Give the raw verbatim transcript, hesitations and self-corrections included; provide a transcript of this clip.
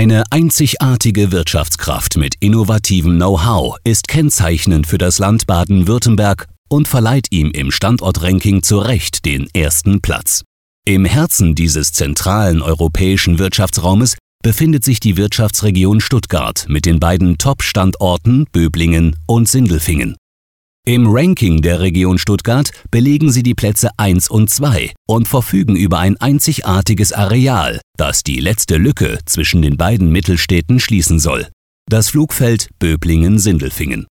Eine einzigartige Wirtschaftskraft mit innovativem Know-how ist kennzeichnend für das Land Baden-Württemberg und verleiht ihm im Standortranking zu Recht den ersten Platz. Im Herzen dieses zentralen europäischen Wirtschaftsraumes befindet sich die Wirtschaftsregion Stuttgart mit den beiden Top-Standorten Böblingen und Sindelfingen. Im Ranking der Region Stuttgart belegen sie die Plätze eins und zwei und verfügen über ein einzigartiges Areal, das die letzte Lücke zwischen den beiden Mittelstädten schließen soll: das Flugfeld Böblingen-Sindelfingen.